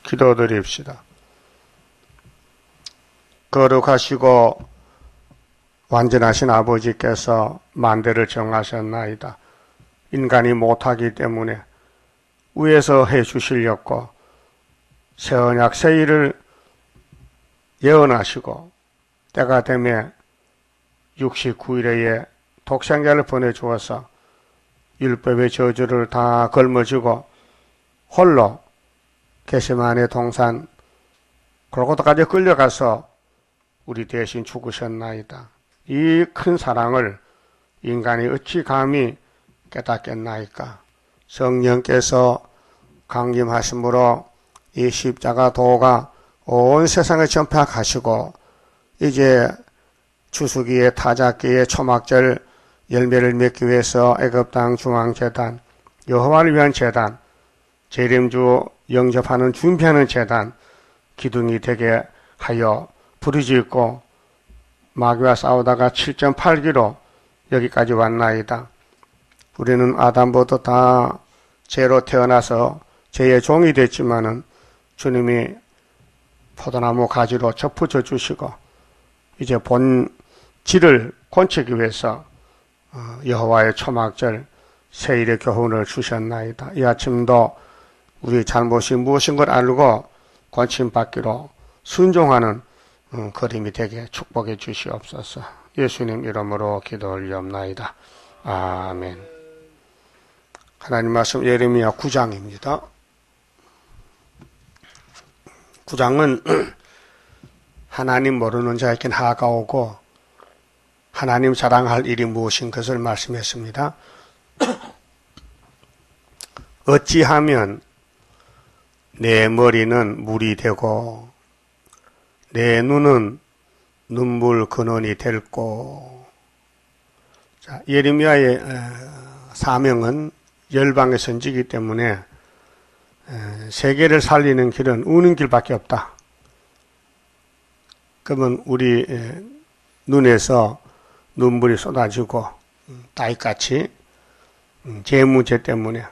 기도드립시다. 거룩하시고 완전하신 아버지께서 만대를 정하셨나이다. 인간이 못하기 때문에 위에서 해주시려고 새 언약 새 일을 예언하시고 때가 되면 69일에 독생자를 보내주어서 율법의 저주를 다 걸머쥐고 홀로 겟세마네 동산 골고다까지 끌려가서 우리 대신 죽으셨나이다. 이 큰 사랑을 인간이 어찌 감히 깨닫겠나이까. 성령께서 강림하심으로 이 십자가 도가 온 세상에 전파하시고 이제 추수기의 타작기의 초막절 열매를 맺기 위해서 애굽 땅 중앙재단, 여호와를 위한 재단, 재림주 영접하는 준비하는 재단, 기둥이 되게 하여 부르짖고 마귀와 싸우다가 7.8기로 여기까지 왔나이다. 우리는 아담부터 다 죄로 태어나서 죄의 종이 됐지만은 주님이 포도나무 가지로 접붙여 주시고 이제 본질을 곤치기 위해서 여호와의 초막절 세일의 교훈을 주셨나이다. 이 아침도 우리 잘못이 무엇인 걸 알고 권침받기로 순종하는 그림이 되게 축복해 주시옵소서. 예수님 이름으로 기도 올리옵나이다. 아멘. 하나님 말씀 예레미야 9장입니다. 9장은 하나님 모르는 자에게 나아가 오고 하나님 자랑할 일이 무엇인 것을 말씀했습니다. 어찌하면 내 머리는 물이 되고 내 눈은 눈물 근원이 될꼬. 자, 예레미야의 사명은 열방의 선지이기 때문에 세계를 살리는 길은 우는 길밖에 없다. 그러면 우리 눈에서 눈물이 쏟아지고 따위같이 재무제 때문에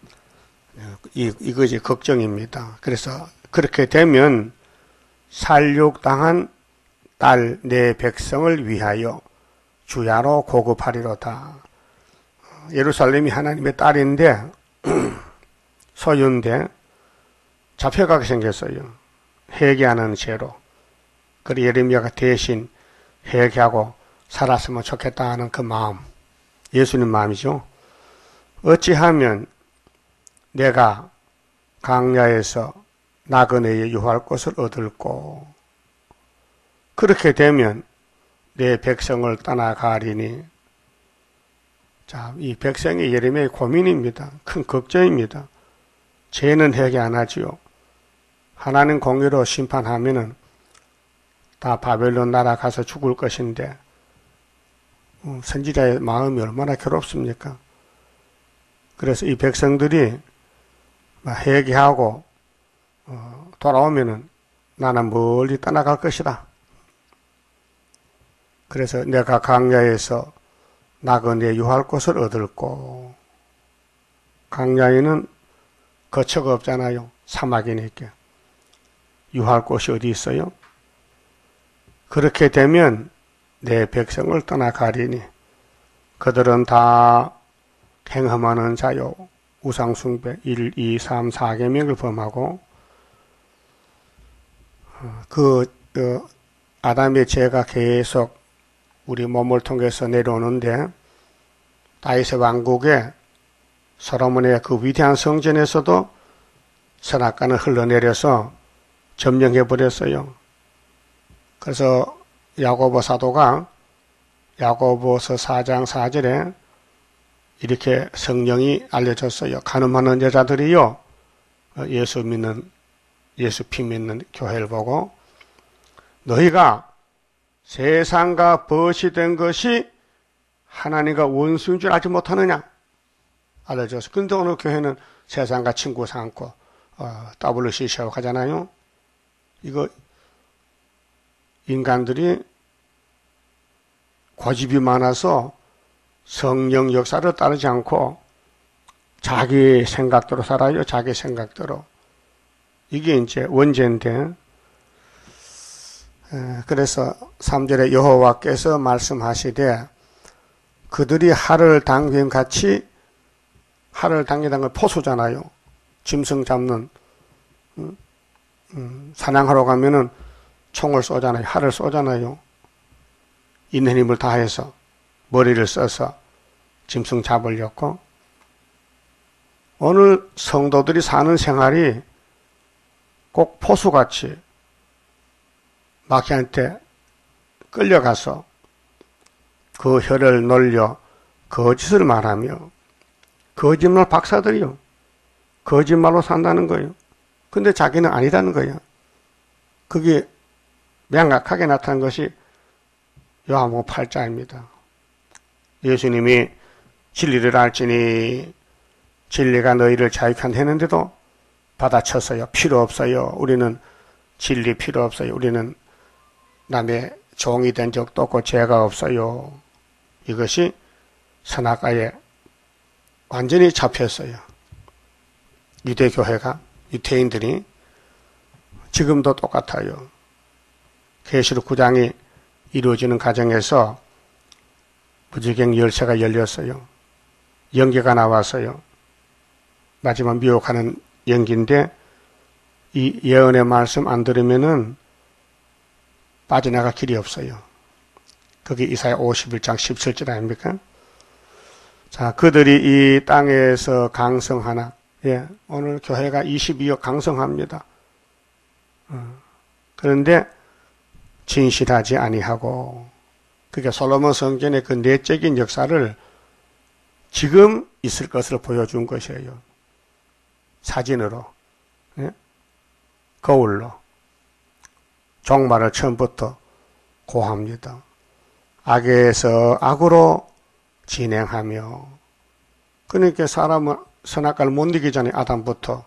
이것이 걱정입니다. 그래서 그렇게 되면 살육당한 딸 내 백성을 위하여 주야로 고급하리로다. 예루살렘이 하나님의 딸인데 소유인데 잡혀가게 생겼어요. 회개하는 죄로. 그리고 예레미야가 대신 회개하고 살았으면 좋겠다 하는 그 마음, 예수님 마음이죠. 어찌하면 내가 강야에서 나그네의 유할 곳을 얻을꼬. 그렇게 되면 내 백성을 떠나가리니. 자, 이 백성이 예레미야의 고민입니다. 큰 걱정입니다. 죄는 회개 안 하지요. 하나님 공의로 심판하면은 다 바벨론 나라 가서 죽을 것인데 선지자의 마음이 얼마나 괴롭습니까? 그래서 이 백성들이 회개하고 돌아오면은 나는 멀리 떠나갈 것이다. 그래서 내가 강야에서 나그네 유할 곳을 얻을꼬. 강야에는 거처가 없잖아요. 사막이니까. 유할 곳이 어디 있어요? 그렇게 되면 내 백성을 떠나가리니 그들은 다 행함하는 자요. 우상숭배 1, 2, 3, 4계명을 범하고 아담의 죄가 계속 우리 몸을 통해서 내려오는데 다윗의 왕국에 솔로몬의 그 위대한 성전에서도 선악간을 흘러내려서 점령해버렸어요. 그래서 야고보 사도가 야고보서 4장 4절에 이렇게 성령이 알려졌어요. 간음하는 여자들이요, 예수 피 믿는 교회를 보고 너희가 세상과 벗이 된 것이 하나님과 원수인 줄 알지 못하느냐 알려줘서. 근데 오늘 교회는 세상과 친구 삼고 WCC하고 가잖아요. 이거 인간들이 고집이 많아서 성령 역사를 따르지 않고 자기 생각대로 살아요. 자기 생각대로. 이게 이제 원죄인데, 그래서 3절에 여호와께서 말씀하시되 그들이 하를 당긴 같이, 하를 당기다는 건 포수잖아요. 짐승 잡는, 사냥하러 가면은 총을 쏘잖아요. 활을 쏘잖아요. 있는 힘을 다해서 머리를 써서 짐승 잡으려고. 오늘 성도들이 사는 생활이 꼭 포수같이 마귀한테 끌려가서 그 혀를 놀려 거짓을 말하며, 거짓말 박사들이요, 거짓말로 산다는 거예요. 근데 자기는 아니라는 거예요. 그게 명확하게 나타난 것이 요한복음 8장입니다. 예수님이 진리를 알지니 진리가 너희를 자유케 한다 했는데도 받아쳤어요. 필요 없어요. 우리는 진리 필요 없어요. 우리는 남의 종이 된 적도 없고 죄가 없어요. 이것이 선악과에 완전히 잡혔어요. 유대교회가, 유대인들이. 지금도 똑같아요. 계시록 9장이 이루어지는 과정에서 무지개 열쇠가 열렸어요. 연기가 나왔어요. 마지막 미혹하는 연기인데, 이 예언의 말씀 안 들으면은 빠져나갈 길이 없어요. 그게 이사야 51장 17절 아닙니까? 자, 그들이 이 땅에서 강성하나. 예, 오늘 교회가 22억 강성합니다. 그런데 진실하지 아니하고, 그게 솔로몬 성전의 그 내적인 역사를 지금 있을 것을 보여준 것이에요. 사진으로, 예? 거울로. 종말을 처음부터 고합니다. 악에서 악으로 진행하며, 그러니까 사람은 선악과를 못 이기기 전에 아담부터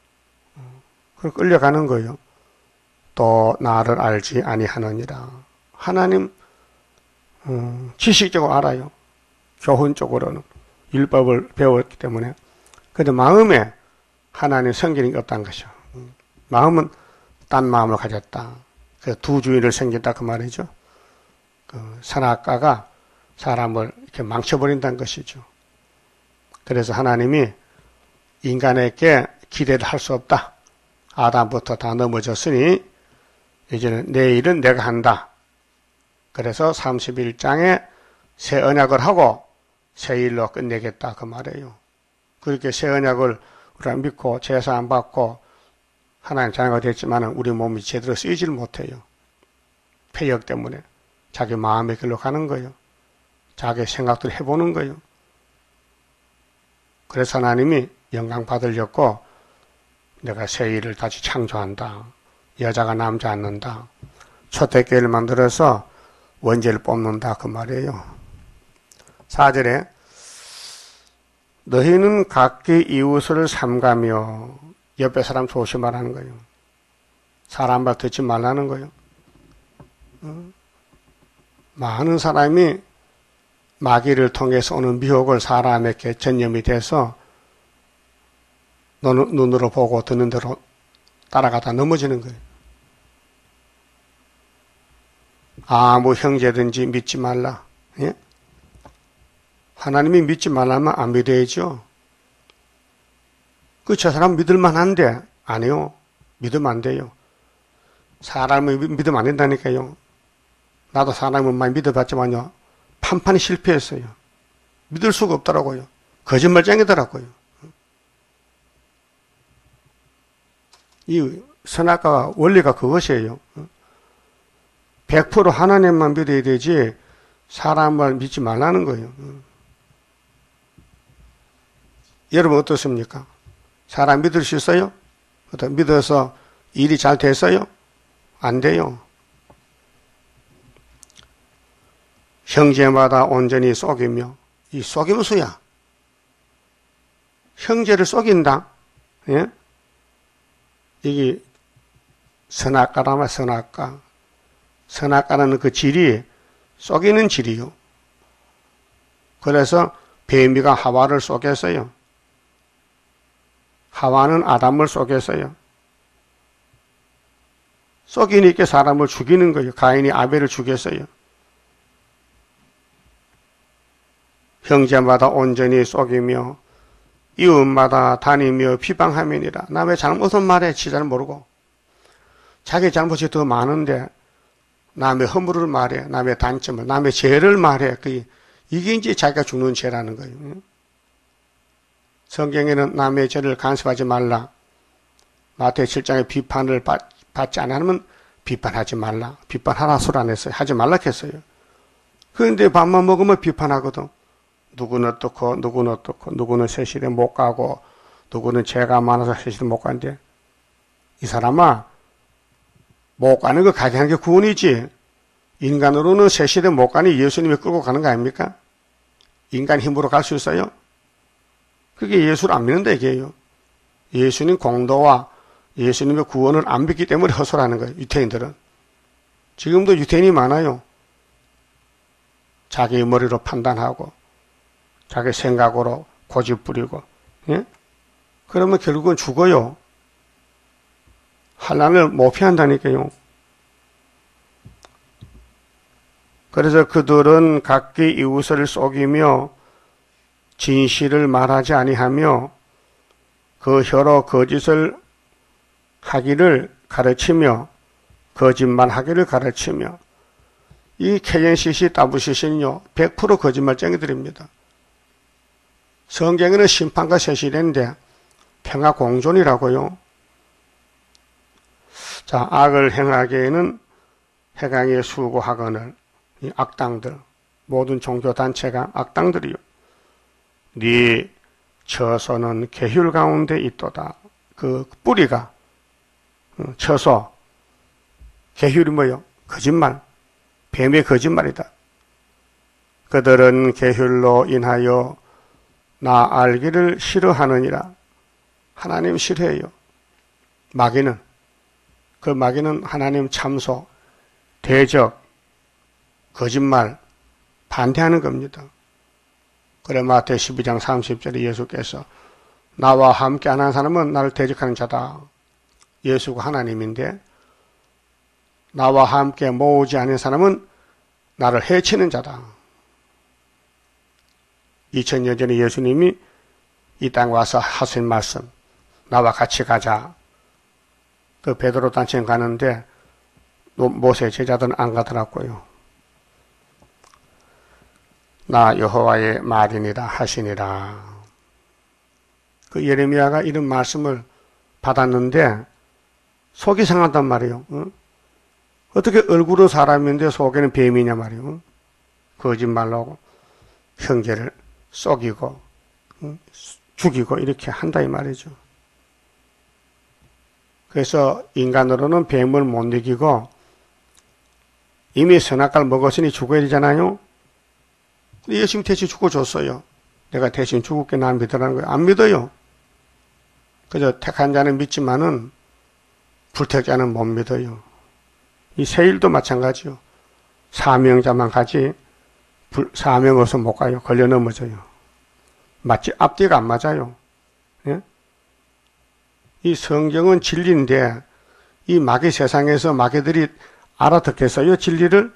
끌려가는 거예요. 또 나를 알지 아니하느니라. 하나님 지식적으로 알아요. 교훈적으로는 율법을 배웠기 때문에. 그런데 마음에 하나님 성기는 게 없다는 것이죠. 마음은 딴 마음을 가졌다. 그 두 주인을 생겼다 그 말이죠. 그 선악과가 사람을 이렇게 망쳐버린다는 것이죠. 그래서 하나님이 인간에게 기대를 할 수 없다. 아담부터 다 넘어졌으니 이제는 내 일은 내가 한다. 그래서 31장에 새 언약을 하고 새 일로 끝내겠다 그 말이에요. 그렇게 새 언약을 우리가 믿고 제사 안 받고 하나님 자녀가 됐지만 우리 몸이 제대로 쓰이질 못해요. 폐역 때문에. 자기 마음의 길로 가는 거예요. 자기 생각들을 해보는 거예요. 그래서 하나님이 영광 받으려고 내가 새 일을 다시 창조한다. 여자가 남자 않는다. 초대교회를 만들어서 원죄를 뽑는다 그 말이에요. 4절에 너희는 각기 이웃을 삼가며, 옆에 사람 조심하라는 거예요. 사람 말 듣지 말라는 거예요. 많은 사람이 마귀를 통해서 오는 미혹을 사람에게 전염이 돼서 눈으로 보고 듣는 대로 따라가다 넘어지는 거예요. 아무 형제든지 믿지 말라. 예? 하나님이 믿지 말라면 안 믿어야죠. 저 사람 믿을만 한데, 아니요. 믿으면 안 돼요. 사람을 믿으면 안 된다니까요. 나도 사람을 많이 믿어봤지만요. 판판이 실패했어요. 믿을 수가 없더라고요. 거짓말쟁이더라고요. 이 선악과가 원리가 그것이에요. 100% 하나님만 믿어야 되지 사람을 믿지 말라는 거예요. 여러분 어떻습니까? 사람 믿을 수 있어요? 믿어서 일이 잘 됐어요? 안 돼요. 형제마다 온전히 속이며, 이 속임수야. 형제를 속인다. 예? 이게 선악과라면 선악과. 선악과라는 그 질이 속이는 질이요. 그래서 뱀이가 하와를 속였어요. 하와는 아담을 속였어요. 속이니까 사람을 죽이는 거예요. 가인이 아벨을 죽였어요. 형제마다 온전히 속이며 이웃마다 다니며 비방하면이라. 남의 잘못은 말해 지잘 모르고 자기 잘못이 더 많은데 남의 허물을 말해, 남의 단점을, 남의 죄를 말해. 이게 이제 자기가 죽는 죄라는 거예요. 성경에는 남의 죄를 간섭하지 말라. 마태복음 7장에 비판을 받지 않으면 비판하지 말라. 비판하라 소리 안 했어요. 하지 말라 했어요. 그런데 밥만 먹으면 비판하거든. 누구는 어떻고, 누구는 어떻고, 누구는 세실에 못 가고, 누구는 죄가 많아서 세실에 못 간대. 이 사람아, 못 가는 거 가게 하는 게 구원이지. 인간으로는 세실에 못 가니 예수님이 끌고 가는 거 아닙니까? 인간 힘으로 갈 수 있어요? 그게 예수를 안 믿는다 이게요. 예수님 공도와 예수님의 구원을 안 믿기 때문에 허술하는 거예요. 유태인들은. 지금도 유태인이 많아요. 자기 머리로 판단하고 자기 생각으로 고집 부리고, 예? 그러면 결국은 죽어요. 환난을 못 피한다니까요. 그래서 그들은 각기 이웃을 속이며 진실을 말하지 아니하며 그 혀로 거짓을 하기를 가르치며 거짓말하기를 가르치며 이 KNCC, WCC는요 100% 거짓말쟁이들입니다. 성경에는 심판과 세실인데 평화 공존이라고요. 자, 악을 행하기에는 해강에 수고하거늘 이 악당들, 모든 종교단체가 악당들이요. 네 처소는 계율 가운데 있도다. 그 뿌리가 처소, 계율이 뭐요? 거짓말, 뱀의 거짓말이다. 그들은 계율로 인하여 나 알기를 싫어하느니라. 하나님 싫어해요. 마귀는, 그 마귀는 하나님 참소, 대적, 거짓말, 반대하는 겁니다. 그래 마태복음 12장 30절에 예수께서 나와 함께 안 한 사람은 나를 대적하는 자다. 예수가 하나님인데 나와 함께 모으지 않은 사람은 나를 해치는 자다. 2000년 전에 예수님이 이 땅에 와서 하신 말씀, 나와 같이 가자. 그 베드로 단체에 가는데 모세 제자들은 안 가더라고요. 나 여호와의 말이니라 하시니라. 그 예레미야가 이런 말씀을 받았는데 속이 상한단 말이에요. 어떻게 얼굴은 사람인데 속에는 뱀이냐 말이에요. 거짓말로 하고 형제를 속이고 죽이고 이렇게 한다 이 말이죠. 그래서 인간으로는 뱀을 못 이기고 이미 선악과를 먹었으니 죽어야 되잖아요. 예수님 대신 죽어줬어요. 내가 대신 죽을게 난 믿으라는 거예요. 안 믿어요. 그저 택한 자는 믿지만은 불택자는 못 믿어요. 이 세일도 마찬가지요. 사명자만 가지 사명 없어 못 가요. 걸려 넘어져요. 마치 앞뒤가 안 맞아요. 예? 이 성경은 진리인데 이 마귀 세상에서 마귀들이 알아듣겠어요? 진리를?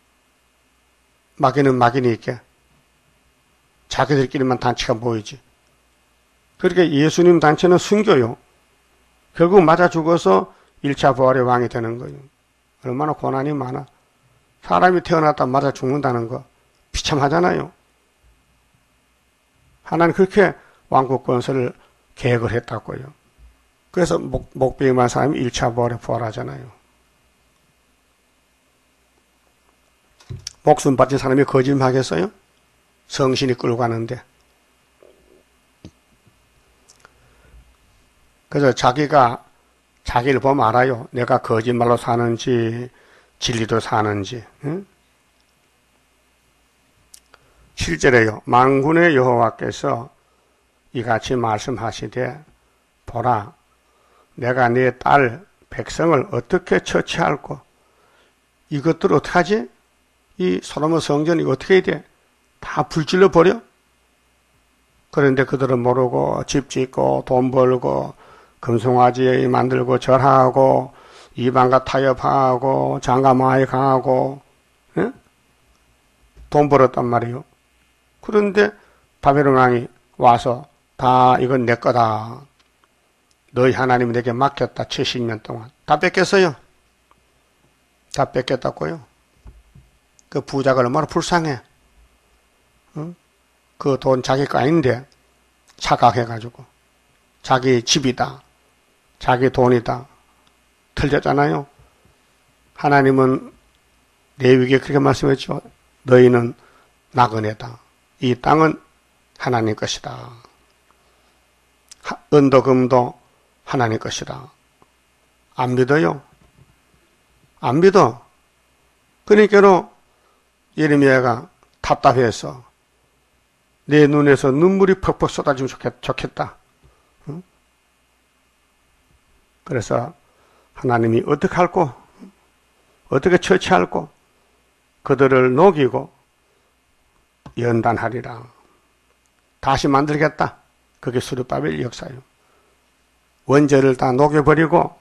마귀는 마귀니까 자기들끼리만 단체가 모이지. 그러니까 예수님 단체는 순교요. 결국 맞아 죽어서 1차 부활의 왕이 되는 거예요. 얼마나 고난이 많아. 사람이 태어났다 맞아 죽는다는 거 비참하잖아요. 하나님 그렇게 왕국 건설을 계획을 했다고요. 그래서 목베임한 사람이 1차 부활에 부활하잖아요. 목숨 바친 사람이 거짓말하겠어요? 성신이 끌고 가는데. 그래서 자기가 자기를 보면 알아요. 내가 거짓말로 사는지 진리도 사는지. 응? 7절에요. 만군의 여호와께서 이같이 말씀하시되 보라 내가 네 딸 백성을 어떻게 처치할꼬. 이것들을 어떻게 하지? 이 솔로몬 성전 이거 어떻게 해야 돼? 다 불질러 버려? 그런데 그들은 모르고 집 짓고 돈 벌고 금송아지 만들고 절하고 이방과 타협하고 장가 많이 가고 예? 돈 벌었단 말이에요. 그런데 바벨론 왕이 와서 다 이건 내 거다. 너희 하나님이 내게 맡겼다. 70년 동안. 다 뺏겼어요. 다 뺏겼다고요. 그 부자가 얼마나 불쌍해. 응? 그 돈 자기 거 아닌데 착각해가지고 자기 집이다. 자기 돈이다. 틀렸잖아요. 하나님은 레위기에 그렇게 말씀했죠. 너희는 나그네다. 이 땅은 하나님 것이다. 은도 금도 하나님 것이다. 안 믿어요? 안 믿어. 그러니까 예레미야가 답답해서 내 눈에서 눈물이 퍽퍽 쏟아지면 좋겠다. 응? 그래서 하나님이 어떻게 할꼬? 어떻게 처치할꼬? 그들을 녹이고 연단하리라. 다시 만들겠다. 그게 스룹바벨 역사예요. 원죄를 다 녹여버리고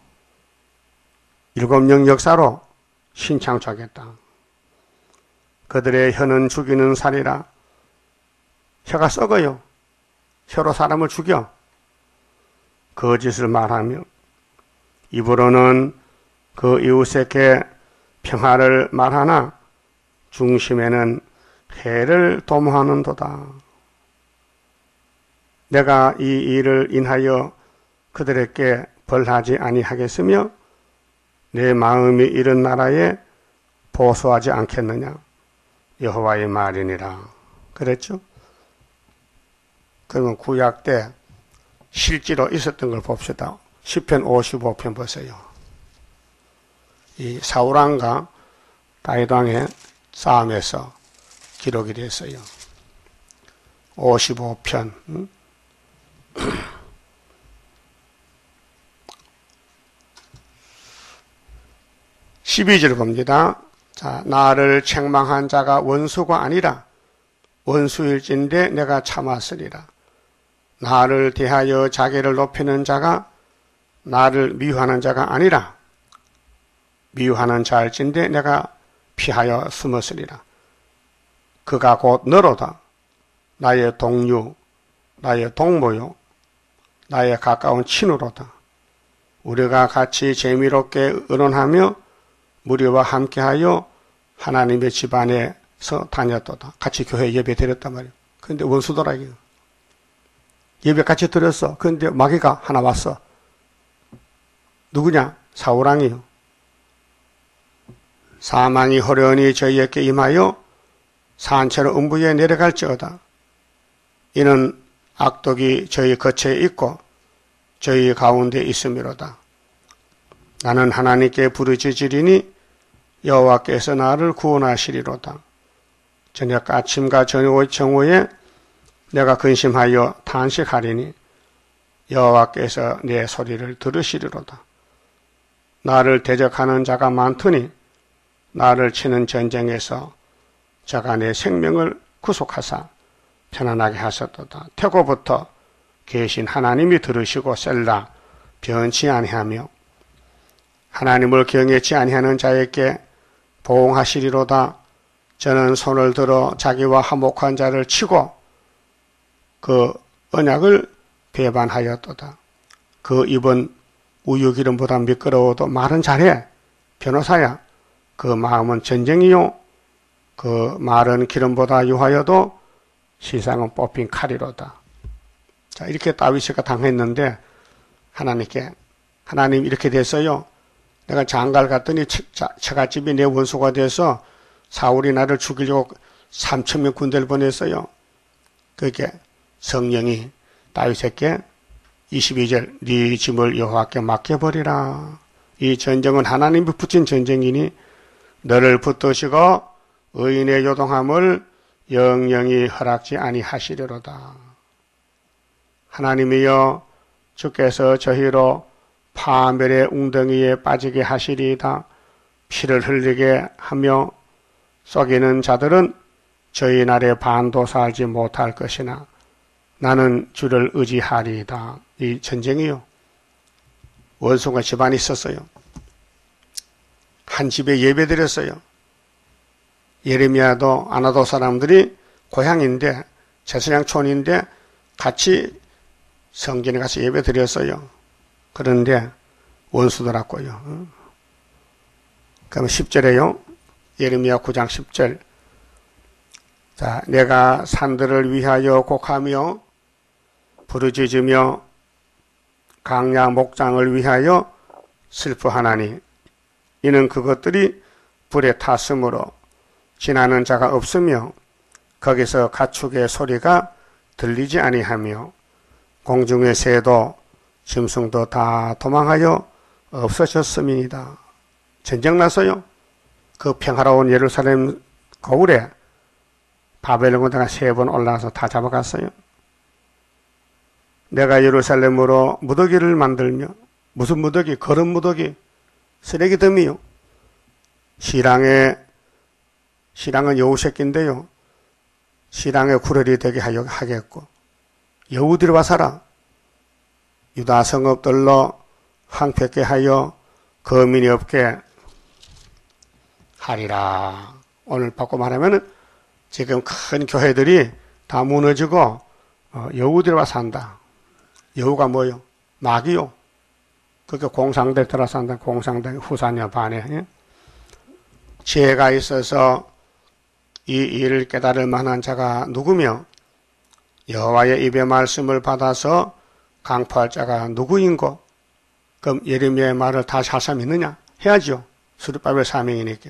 일곱령 역사로 신창조하겠다. 그들의 혀는 죽이는 살이라. 혀가 썩어요. 혀로 사람을 죽여. 거짓을 말하며 입으로는 그 이웃에게 평화를 말하나 중심에는 해를 도모하는도다. 내가 이 일을 인하여 그들에게 벌하지 아니하겠으며 내 마음이 이런 나라에 보수하지 않겠느냐. 여호와의 말이니라. 그랬죠? 그러면 구약 때 실제로 있었던 걸 봅시다. 시편 55편 보세요. 이 사울왕과 다윗왕의 싸움에서 기록이 됐어요. 55편 12절 봅니다. 자, 나를 책망한 자가 원수가 아니라 원수일진데 내가 참았으리라. 나를 대하여 자기를 높이는 자가 나를 미워하는 자가 아니라 미워하는 자일진데 내가 피하여 숨었으리라. 그가 곧 너로다. 나의 동류, 나의 동무요, 나의 가까운 친구로다. 우리가 같이 재미롭게 의논하며 무리와 함께하여 하나님의 집안에서 다녔도다. 같이 교회 예배 드렸단 말이에요. 그런데 원수더라 이게. 예배 같이 드렸어. 그런데 마귀가 하나 왔어. 누구냐? 사울왕이요. 사망이 호련히 저희에게 임하여 산채로 음부에 내려갈지어다. 이는 악독이 저희 거처에 있고 저희 가운데 있음이로다. 나는 하나님께 부르짖으리니 여호와께서 나를 구원하시리로다. 저녁 아침과 저녁 정오에 내가 근심하여 탄식하리니 여호와께서 내 소리를 들으시리로다. 나를 대적하는 자가 많더니 나를 치는 전쟁에서 저가 내 생명을 구속하사 편안하게 하셨도다. 태고부터 계신 하나님이 들으시고 셀라 변치 아니하며 하나님을 경외치 아니하는 자에게 보응하시리로다. 저는 손을 들어 자기와 화목한 자를 치고 그 언약을 배반하였도다. 그 입은 우유기름보다 미끄러워도 말은 잘해. 변호사야. 그 마음은 전쟁이요. 그 말은 기름보다 유하여도 시상은 뽑힌 칼이로다. 자, 이렇게 다윗이가 당했는데 하나님께 하나님 이렇게 됐어요. 내가 장가를 갔더니 처갓집이 내 원수가 돼서 사울이 나를 죽이려고 3,000명 군대를 보냈어요. 그렇게 성령이 다윗에게 22절 네 짐을 여호와께 맡겨버리라. 이 전쟁은 하나님이 붙인 전쟁이니 너를 붙드시고 의인의 요동함을 영영히 허락지 아니하시리로다. 하나님이여 주께서 저희로 파멸의 웅덩이에 빠지게 하시리이다. 피를 흘리게 하며 속이는 자들은 저희 날에 반도 살지 못할 것이나 나는 주를 의지하리이다. 이 전쟁이요. 원수가 집안에 있었어요. 한 집에 예배 드렸어요. 예레미야도 아나도 사람들이 고향인데 제사장촌인데 같이 성전에 가서 예배 드렸어요. 그런데 원수들 왔고요. 그럼 10절에요. 예레미야 9장 10절. 자, 내가 산들을 위하여 곡하며 부르짖으며 강야 목장을 위하여 슬퍼하나니 이는 그것들이 불에 탔으므로 지나는 자가 없으며 거기서 가축의 소리가 들리지 아니하며 공중의 새도 짐승도 다 도망하여 없어졌음이니이다. 전쟁 났어요. 그 평화로운 예루살렘 거울에 바벨론 군대가 3번 올라와서 다 잡아갔어요. 내가 예루살렘으로 무더기를 만들며, 무슨 무더기? 거름 무더기, 쓰레기더미요. 신랑은 여우새끼인데요. 신랑의 구렬이 되게 하겠고, 여우들이 와 살아. 유다 성읍들로 황폐케 하여 거민이 없게 하리라. 오늘 바꿔 말하면은 지금 큰 교회들이 다 무너지고 여우들이 와 산다. 여우가 뭐요? 마귀요. 그게 공상대 들어 산다. 공상대 후사녀 반에. 예? 지혜가 있어서 이 일을 깨달을 만한 자가 누구며 여호와의 입의 말씀을 받아서 강포할 자가 누구인고? 그럼 예레미야의 말을 다시 할 사람이 있느냐? 해야죠. 수르바벨 사명이니까.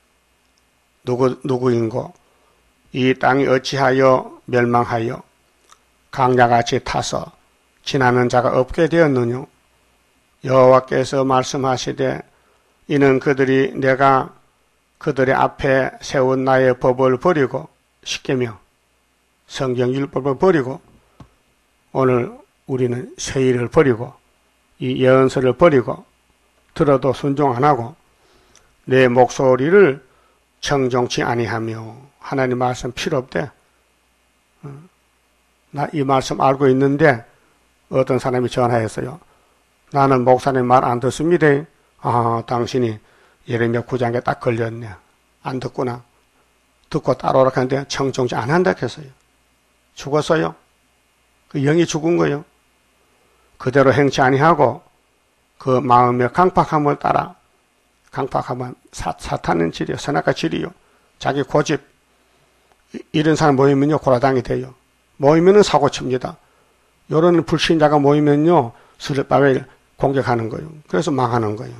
누구인고? 이 땅이 어찌하여 멸망하여 강야같이 타서 지나는 자가 없게 되었느냐? 여호와께서 말씀하시되 이는 그들이 내가 그들의 앞에 세운 나의 법을 버리고 십계명 성경 율법을 버리고 오늘 우리는 세일을 버리고 이 예언서를 버리고 들어도 순종 안 하고 내 목소리를 청종치 아니하며 하나님 말씀 필요 없대. 나 이 말씀 알고 있는데 어떤 사람이 전화했어요. 나는 목사님 말 안 듣습니다. 아, 당신이 예레미야 9장에 딱 걸렸네. 안 듣구나. 듣고 따라오라 하는데 청종치 안 한다 했어요. 죽었어요. 그 영이 죽은 거예요. 그대로 행치 아니하고 그 마음의 강팍함을 따라 강팍하면 사탄은 질이요. 선악과 질이요. 자기 고집. 이런 사람 모이면요. 고라당이 돼요. 모이면은 사고칩니다. 이런 불신자가 모이면요. 수르바벨 공격하는 거예요. 그래서 망하는 거예요.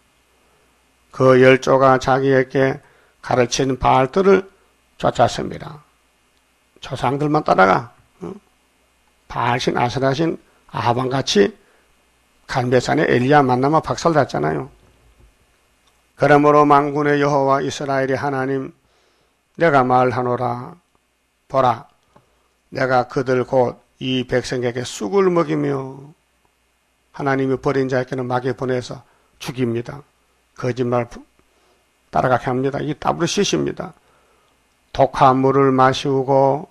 그 열조가 자기에게 가르치는 바알들을 쫓았습니다. 조상들만 따라가. 바알신, 아세라신, 아하방같이 갈멜산에 엘리야 만나면 박살났잖아요. 그러므로 만군의 여호와 이스라엘의 하나님 내가 말하노라. 보라, 내가 그들 곧 이 백성에게 쑥을 먹이며 하나님이 버린 자에게는 마귀 보내서 죽입니다. 거짓말 따라가게 합니다. 이 WCC입니다. 독한 물을 마시우고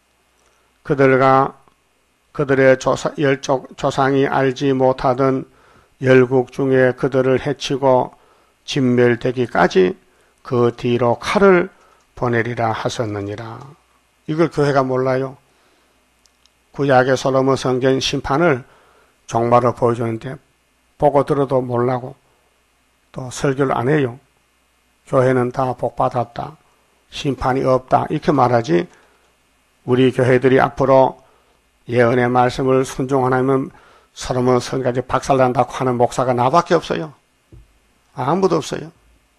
그들의 조상이 알지 못하던 열국 중에 그들을 해치고 진멸되기까지 그 뒤로 칼을 보내리라 하셨느니라. 이걸 교회가 몰라요. 구약의 솔로몬 성전 심판을 종말로 보여주는데 보고 들어도 몰라고 또 설교를 안 해요. 교회는 다 복받았다. 심판이 없다. 이렇게 말하지 우리 교회들이 앞으로 예언의 말씀을 순종하면 솔로몬 성까지 박살난다고 하는 목사가 나밖에 없어요. 아무도 없어요.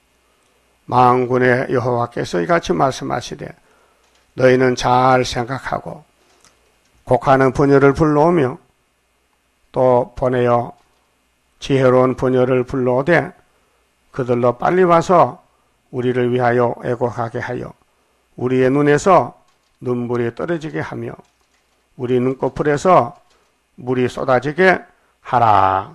만군의 여호와께서 이같이 말씀하시되 너희는 잘 생각하고 곡하는 부녀를 불러오며 또 보내어 지혜로운 부녀를 불러오되 그들로 빨리 와서 우리를 위하여 애곡하게 하여 우리의 눈에서 눈물이 떨어지게 하며 우리 눈꺼풀에서 물이 쏟아지게 하라.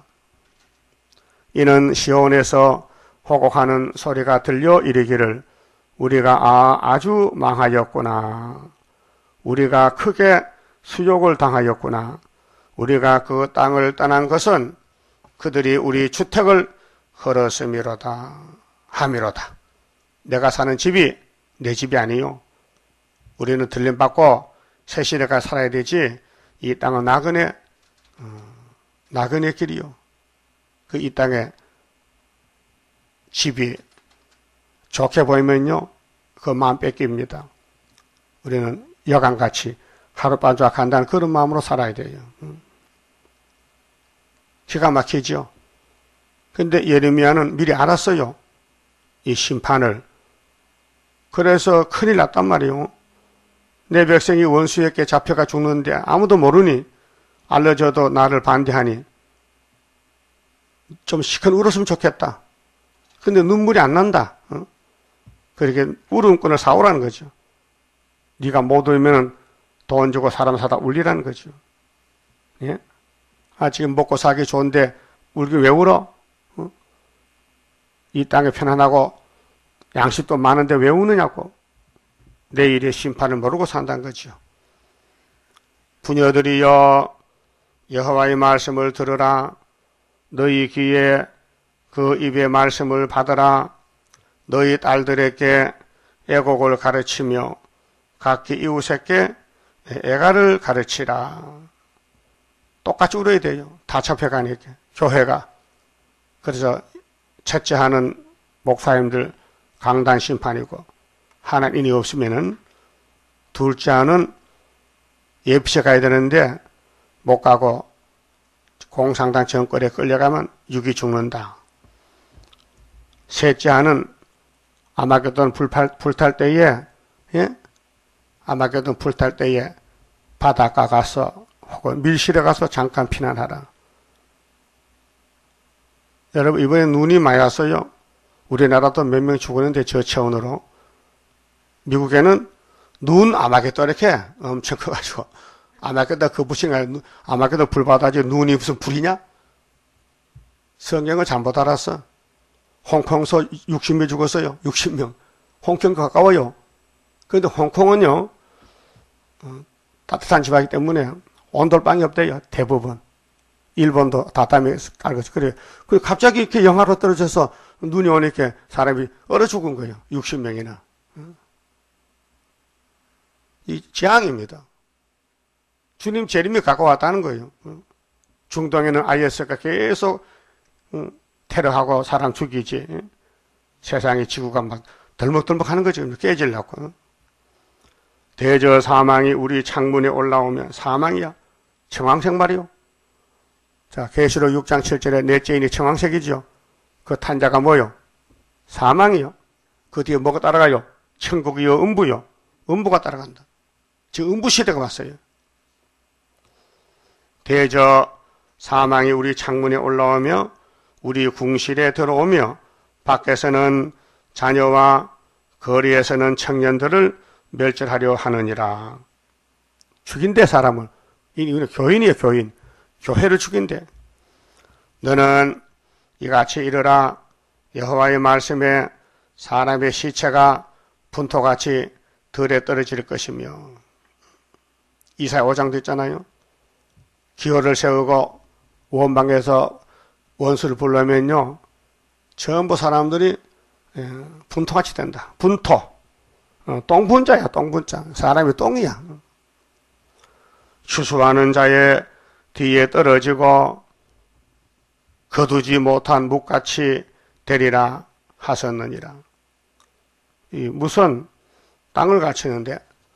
이는 시온에서 호곡하는 소리가 들려 이르기를 우리가 아주 망하였구나. 우리가 크게 수욕을 당하였구나. 우리가 그 땅을 떠난 것은 그들이 우리 주택을 헐었음이로다. 함이로다. 내가 사는 집이 내 집이 아니요. 우리는 들림받고 새 시대가 살아야 되지. 이 땅은 나그네 길이요. 그 이 땅에 집이 좋게 보이면요, 그 마음 뺏깁니다. 우리는 여간같이 하룻밤 간다는 그런 마음으로 살아야 돼요. 기가 막히죠. 근데 예레미야는 미리 알았어요. 이 심판을. 그래서 큰일 났단 말이에요. 내 백성이 원수에게 잡혀가 죽는데 아무도 모르니 알려줘도 나를 반대하니 좀 시큰 울었으면 좋겠다. 근데 눈물이 안 난다. 그렇게 울음꾼을 사오라는 거죠. 네가 못 울면 돈 주고 사람 사다 울리라는 거죠. 예? 아, 지금 먹고 살기 좋은데 울기 왜 울어? 이 땅에 편안하고 양식도 많은데 왜 우느냐고. 내일의 심판을 모르고 산다는 거죠. 부녀들이여, 여호와의 말씀을 들으라. 너희 귀에 그 입의 말씀을 받으라. 너희 딸들에게 애곡을 가르치며 각기 이웃에게 애가를 가르치라. 똑같이 울어야 돼요. 다 잡혀가니까 교회가. 그래서 첫째 하는 목사님들 강단 심판이고, 하나님이 없으면은 둘째 하는 예비체 가야 되는데 못 가고 공산당 정권에 끌려가면 육이 죽는다. 셋째 하는 아마겟돈 불탈 때에, 예? 아마겟돈 불탈 때에 바닷가 가서 혹은 밀실에 가서 잠깐 피난하라. 여러분, 이번에 눈이 많이 왔어요. 우리나라도 몇 명 죽었는데 저 차원으로. 미국에는 눈 아마겟돈 이렇게 엄청 커가지고, 아마겟돈 그 부신가, 아마겟돈 불 받아지 눈이 무슨 불이냐? 성경을 잘못 알았어. 홍콩서 60명 죽었어요. 60명. 홍콩 가까워요. 그런데 홍콩은요, 따뜻한 지방이기 때문에 온돌방이 없대요. 대부분. 일본도 다땀에 깔고 그래요. 갑자기 이렇게 영하로 떨어져서 눈이 오니까 사람이 얼어 죽은 거예요. 60명이나. 이 재앙입니다. 주님 재림이 가까웠다는 거예요. 중동에는 IS가 계속 테러하고 사람 죽이지. 세상의 지구가 막 덜먹덜먹 하는 거죠. 깨지려고. 대저 사망이 우리 창문에 올라오면 사망이야. 청황색 말이요. 자, 계시록 6장 7절에 넷째 인이 청황색이죠. 그 탄자가 뭐요? 사망이요. 그 뒤에 뭐가 따라가요? 천국이요, 음부요. 음부가 따라간다. 지금 음부 시대가 왔어요. 대저 사망이 우리 창문에 올라오며 우리 궁실에 들어오며 밖에서는 자녀와 거리에서는 청년들을 멸절하려 하느니라. 죽인대 사람을. 이건 교인이에요, 교인. 교회를 죽인대. 너는 이같이 이르라. 여호와의 말씀에 사람의 시체가 분토같이 들에 떨어질 것이며. 이사야 5장도 있잖아요. 기호를 세우고 원방에서 원수를 불러면요, 전부 사람들이 분토같이 된다. 분토. 똥분자야, 똥분자. 사람이 똥이야. 추수하는 자의 뒤에 떨어지고 거두지 못한 묵같이 되리라 하셨느니라. 이 무슨 땅을 갖추는데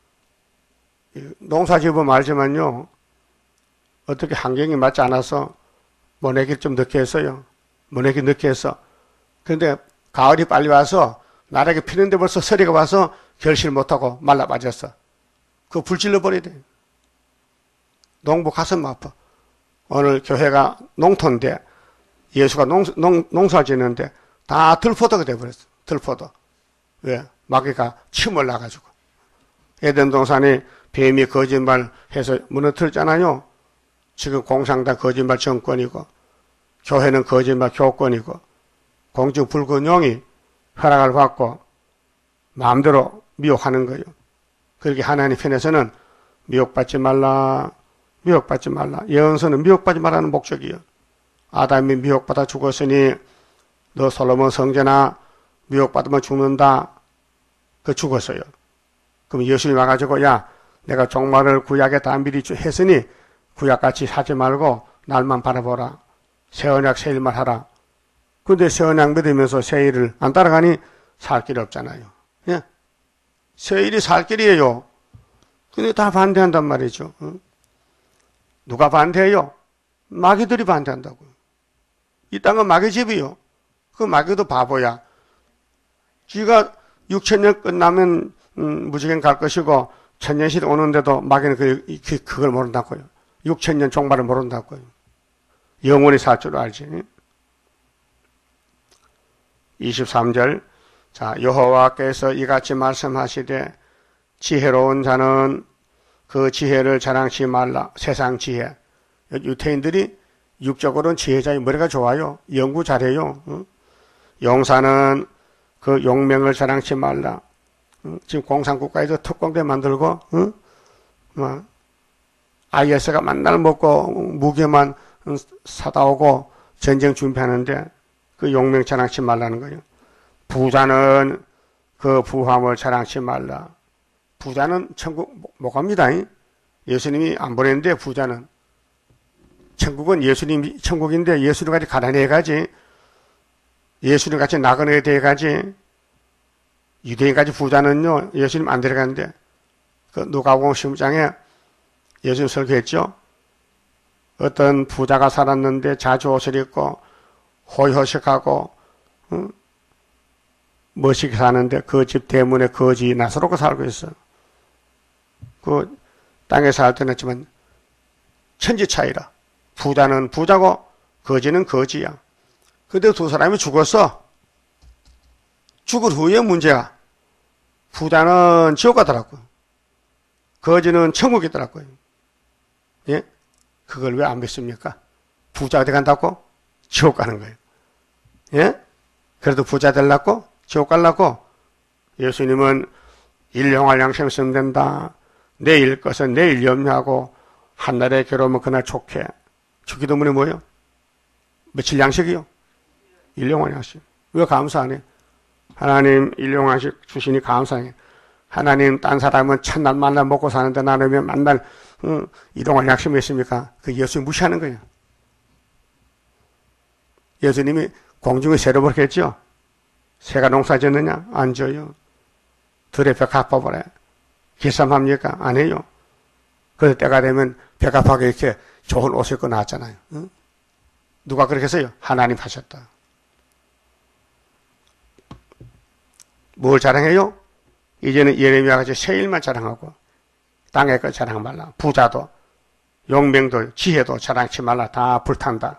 농사지으면 알지만요, 어떻게 환경이 맞지 않아서 모내기를 좀 늦게 했어요. 모내기 늦게 했어. 그런데 가을이 빨리 와서 나락에 피는데 벌써 서리가 와서 결실 못하고 말라 빠졌어. 그거 불질러 버려야 돼. 농부 가슴 아파. 오늘 교회가 농토인데 예수가 농사 짓는데 다 들포도가 돼버렸어. 들포도. 왜? 마귀가 침을 놔가지고. 에덴 동산이 뱀이 거짓말해서 무너뜨렸잖아요. 지금 공산당 거짓말 정권이고 교회는 거짓말 교권이고 공중 붉은 용이 허락을 받고 마음대로 미혹하는 거예요. 그렇게 하나님 편에서는 미혹받지 말라. 미혹받지 말라. 예언서는 미혹받지 말라는 목적이에요. 아담이 미혹받아 죽었으니 너 솔로몬 성전아 미혹받으면 죽는다. 그 죽었어요. 그럼 예수님 와가지고 야 내가 종말을 구약에 다 미리 했으니 구약같이 하지 말고 날만 바라보라. 새 언약 새 일만 하라. 근데 새 언약 믿으면서 새 일을 안 따라가니 살 길이 없잖아요. 예? 새 일이 살 길이에요. 근데 다 반대한단 말이죠. 누가 반대해요? 마귀들이 반대한다고요. 이 땅은 마귀 집이요. 그 마귀도 바보야. 쥐가 6천년 끝나면 무지개 갈 것이고 천년시 오는데도 마귀는 그걸 모른다고요. 6천년 종말을 모른다고요. 영원히 살 줄 알지. 23절 자 여호와께서 이같이 말씀하시되 지혜로운 자는 그 지혜를 자랑치 말라. 세상 지혜. 유태인들이 육적으로는 지혜자의 머리가 좋아요. 연구 잘해요. 용사는 그 용명을 자랑치 말라. 지금 공산국가에서 특공대 만들고 IS가 만날 먹고 무게만 사다 오고 전쟁 준비하는데 그 용명 자랑치 말라는 거예요. 부자는 그 부함을 자랑치 말라. 부자는 천국 못 갑니다. 예수님이 안 보냈는데 부자는. 천국은 예수님이 천국인데 예수님 같이 가난해 가지. 예수님 같이 나그네 돼 가지. 유대인까지 부자는요 예수님 안 데려가는데 그 누가복음 10장에 예수님 설교했죠. 어떤 부자가 살았는데 자주 옷을 입고 호의호식하고 멋있게 사는데 그 집 대문에 거지 나서놓고 살고 있어. 그 땅에 살 때는 했지만 천지 차이라. 부자는 부자고 거지는 거지야. 근데 두 사람이 죽었어. 죽을 후에 문제야. 부자는 지옥 가더라고요. 거지는 천국에 있더라고요. 예? 그걸 왜 안 믿습니까? 부자가 돼 간다고? 지옥 가는 거예요. 예? 그래도 부자 되려고? 지옥 가려고? 예수님은 일용할 양심 쓰면 된다. 내일 것은 내일 염려하고 한날에 괴로우면 그날 좋게. 주기도문이 뭐예요? 며칠 양식이요? 일용할 양식. 왜 감사 안 해? 하나님 일용할 양식 주시니 감사해. 하나님 딴 사람은 첫날 만날 먹고 사는데 나는 왜 만날 일용할 양심이 있습니까? 그 예수님 무시하는 거예요. 예수님이 공중에 새로 버렸겠죠? 새가 농사 짓느냐? 안 져요. 들에 벽 갚아버려. 기삼합니까? 안 해요. 그래서 때가 되면 벽합하게 이렇게 좋은 옷을 입고 나왔잖아요. 응? 누가 그렇게 했어요? 하나님 하셨다. 뭘 자랑해요? 이제는 예레미야 같이 새 일만 자랑하고 땅의 것 자랑 말라. 부자도 용명도 지혜도 자랑치 말라. 다 불탄다.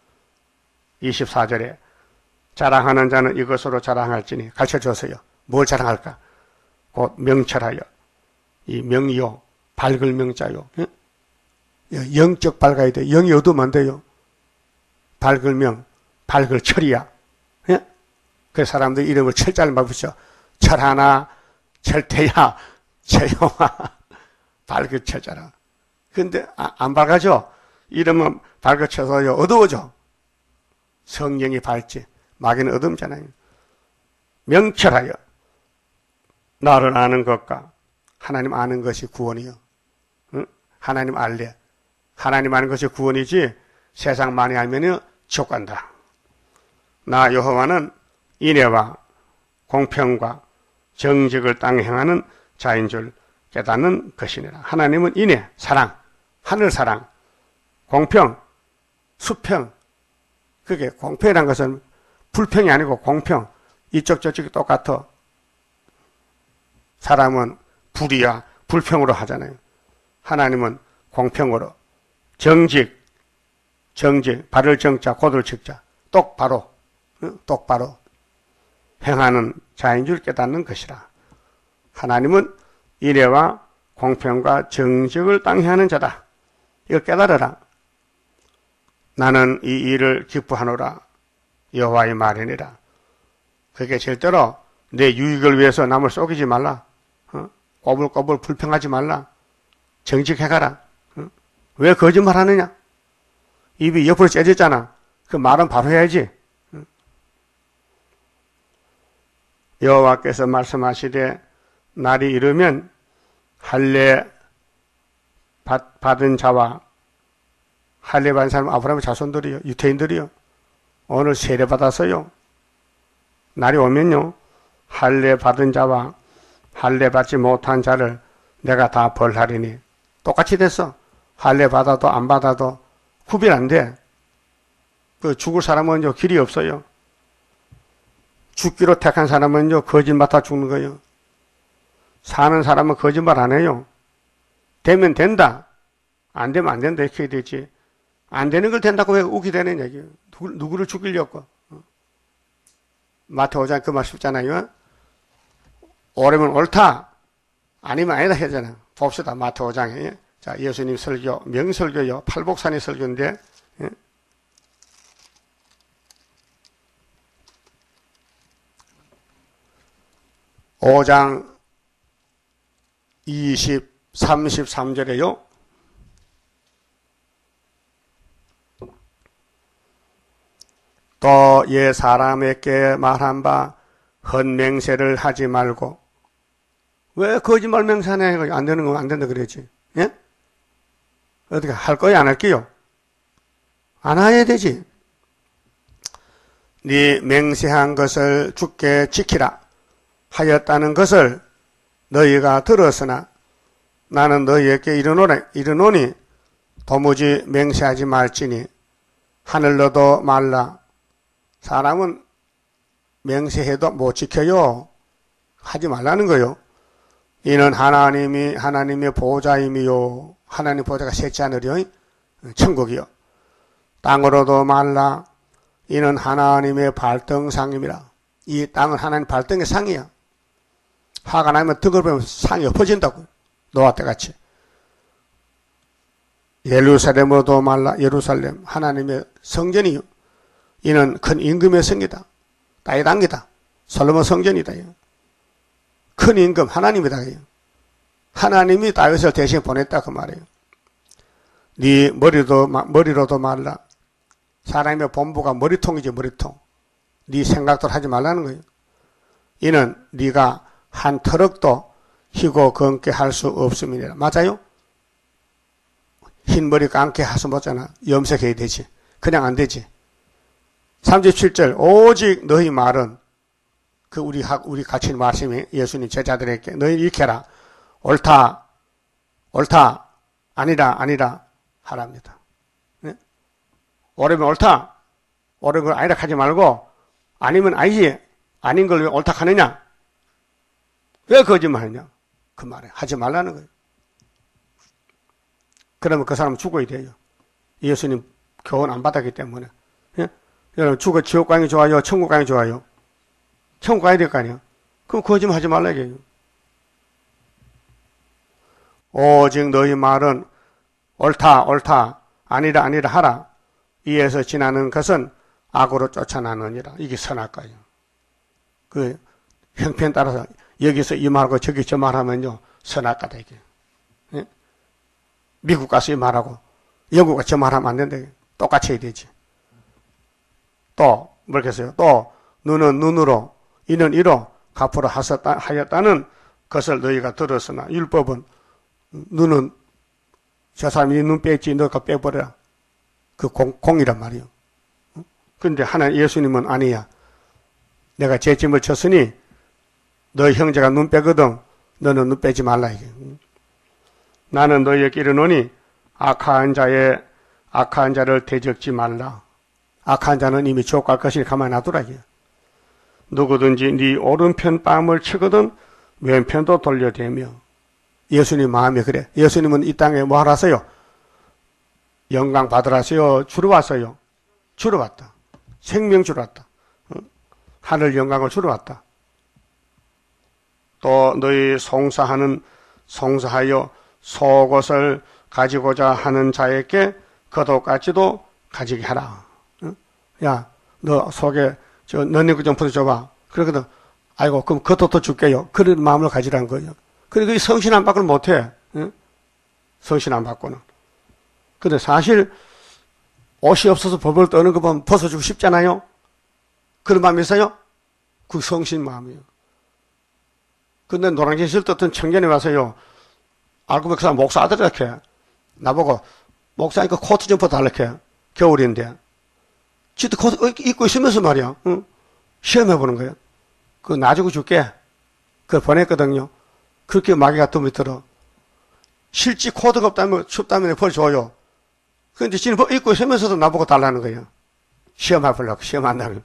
24절에 자랑하는 자는 이것으로 자랑할지니 가르쳐줬어요. 뭘 자랑할까? 곧 명철하여. 이 명이요. 밝을 명자요. 예? 영적 밝아야 돼. 영이 어두우면 안 돼요. 밝을 명, 밝을 철이야. 예? 그래서 사람들 이름을 철자를 막 붙여. 철하나, 철태야, 최영아, 밝을 철자라. 근데 안 밝아져. 이름은 밝아쳐서요. 어두워져. 성령이 밝지. 마귀는 어둠잖아요. 명철하여. 나를 아는 것과 하나님 아는 것이 구원이요. 응? 하나님 알래. 하나님 아는 것이 구원이지 세상 많이 알면은 지옥 간다. 나 여호와는 인애와 공평과 정직을 땅에 행하는 자인 줄 깨닫는 것이니라. 하나님은 인애, 사랑, 하늘 사랑, 공평, 수평. 그게 공평이란 것은 불평이 아니고 공평. 이쪽 저쪽이 똑같아. 사람은 불의야 불평으로 하잖아요. 하나님은 공평으로. 정직, 발을 정자, 곧을 직자. 똑바로, 똑바로 행하는 자인 줄 깨닫는 것이라. 하나님은 인애와 공평과 정직을 땅에 하는 자다. 이걸 깨달아라. 나는 이 일을 기뻐하노라. 여호와의 말이니라. 그게 절대로 내 유익을 위해서 남을 속이지 말라. 꼬불꼬불 불평하지 말라. 정직해가라. 왜 거짓말하느냐? 입이 옆으로 째졌잖아. 그 말은 바로 해야지. 여호와께서 말씀하시되 날이 이르면 할례 받은 자와 할례 받은 사람 아브라함의 자손들이요, 유태인들이요, 오늘 세례 받아서요, 날이 오면요, 할례 받은 자와 할례 받지 못한 자를 내가 다 벌하리니. 똑같이 됐어. 할례 받아도 안 받아도 구별 안 돼. 그 죽을 사람은요, 길이 없어요. 죽기로 택한 사람은요, 거짓말 다 죽는 거예요. 사는 사람은 거짓말 안 해요. 되면 된다. 안 되면 안 된다. 이렇게 해야 되지. 안 되는 걸 된다고 왜 우기 되는 얘기예요. 누구를 죽이려고. 마태오 5장 그 말씀 있잖아요. 옳으면 옳다. 아니면 아니다 하잖아. 봅시다. 마태오 5장에. 자, 예수님 설교, 명설교요. 팔복산의 설교인데, 5장 33절에요. 또 옛 사람에게 말한 바 헛맹세를 하지 말고. 왜 거짓말 맹세하냐? 안 되는 거 안 된다 그랬지. 예? 어떻게 할 거야? 안 할게요? 안 해야 되지. 네 맹세한 것을 주께 지키라 하였다는 것을 너희가 들었으나 나는 너희에게 이르노니 도무지 맹세하지 말지니 하늘로도 말라. 사람은 맹세해도 못 지켜요. 하지 말라는 거요. 이는 하나님의 보호자임이요. 하나님 보호자가 셋째 하늘이요. 천국이요. 땅으로도 말라. 이는 하나님의 발등상임이라. 이 땅은 하나님 발등의 상이야. 화가 나면 덕을 보면 상이 엎어진다고. 노아 때같이. 예루살렘으로도 말라. 예루살렘 하나님의 성전이요. 이는 큰 임금의 성이다. 땅의 당이다. 솔로몬 성전이다. 큰 임금 하나님이다. 하나님이 다윗을 대신 보냈다 그 말이에요. 네 머리로도 말라. 사람의 본부가 머리통이지 머리통. 네 생각도 하지 말라는 거예요. 이는 네가 한 터럭도 희고 검게 할 수 없음이니라. 맞아요? 흰 머리 감게 할 수 없잖아. 염색해야 되지. 그냥 안 되지. 37절 오직 너희 말은 그 우리 같이 말씀이 예수님 제자들에게 너희 이렇게 해라. 옳다 아니라 하랍니다. 네? 옳으면 옳다. 옳은 걸 아니라 하지 말고 아니면 아니지. 아닌 걸 왜 옳다 하느냐? 왜 거짓말하냐? 그 말에 하지 말라는 거예요. 그러면 그 사람은 죽어야 돼요. 예수님 교훈 안 받았기 때문에. 예? 여러분 지옥 가는 게 좋아요? 천국 가는 게 좋아요? 천국 가야 될 거 아니야? 그럼 거짓말 하지 말라 이게요. 오직 너희 말은 옳다 아니라 하라. 이에서 지나는 것은 악으로 쫓아나느니라. 이게 선악과예요. 그 형편 따라서 여기서 이 말하고 저기 저 말하면요 선악과다 이게. 예? 미국 가서 이 말하고 영국 가서 저 말하면 안 된다. 똑같이 해야 되지. 또 뭐겠어요? 또 눈은 눈으로 이는 이로 갚으러 하였다는 것을 너희가 들었으나 율법은 눈은 저 사람이 눈 뺐지 너가 빼버려라. 그 공이란 말이요. 그런데 예수님은 아니야. 내가 죄짐을 졌으니 너희 형제가 눈 빼거든 너는 눈 빼지 말라 이게. 나는 너희에게 이르노니 악한 자를 대적지 말라. 악한 자는 이미 지옥 갈 것이니 가만히 놔두라 이게. 누구든지 네 오른편 뺨을 치거든 왼편도 돌려대며. 예수님 마음이 그래. 예수님은 이 땅에 뭐 하라서요? 영광 받으라서요? 주러 왔어요? 주러 왔다. 생명 주러 왔다. 하늘 영광을 주러 왔다. 또 너희 송사하여 속옷을 가지고자 하는 자에게 겉옷까지도 가지게 하라. 야, 너 속에 너네 거 좀 벗어줘봐. 그러거든. 아이고, 그럼 겉옷도 줄게요. 그런 마음을 가지라는 거예요. 그리고 성신 안 받고는 못해. 응? 성신 안 받고는. 근데 사실 옷이 없어서 벌벌 떠는 거 보면 벗어주고 싶잖아요. 그런 마음이 있어요? 그 성신 마음이에요. 근데 노량진 있을 때 어떤 청년이 와서요. 알고 보니 그 사람 목사 아들 이렇게 나보고 목사니까 코트 점퍼 달라게 겨울인데 지도 코트 입고 있으면서 말이야. 응? 시험해보는 거야. 그거 놔주고 줄게. 그걸 보냈거든요. 그렇게 마귀가 또 밑들어. 실제 코드가 없다면 춥다면 벌 줘요. 근데 지는 입고 있으면서도 나보고 달라는 거예요. 시험해보려고, 시험 한다고.